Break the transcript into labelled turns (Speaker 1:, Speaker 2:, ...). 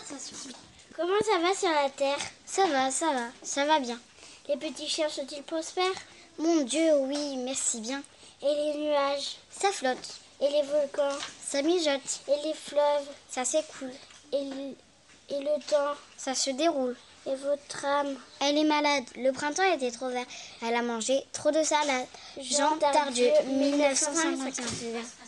Speaker 1: conversation.
Speaker 2: Comment ça va sur la terre?
Speaker 1: Ça va bien.
Speaker 2: Les petits chiens sont-ils prospères?
Speaker 1: Mon Dieu, oui, merci bien.
Speaker 2: Et les nuages?
Speaker 1: Ça flotte.
Speaker 2: Et les volcans?
Speaker 1: Ça mijote.
Speaker 2: Et les fleuves?
Speaker 1: Ça s'écoule.
Speaker 2: Et le temps?
Speaker 1: Ça se déroule.
Speaker 2: Et votre âme?
Speaker 1: Elle est malade. Le printemps était trop vert. Elle a mangé trop de salade. Jean Tardieu, 1951.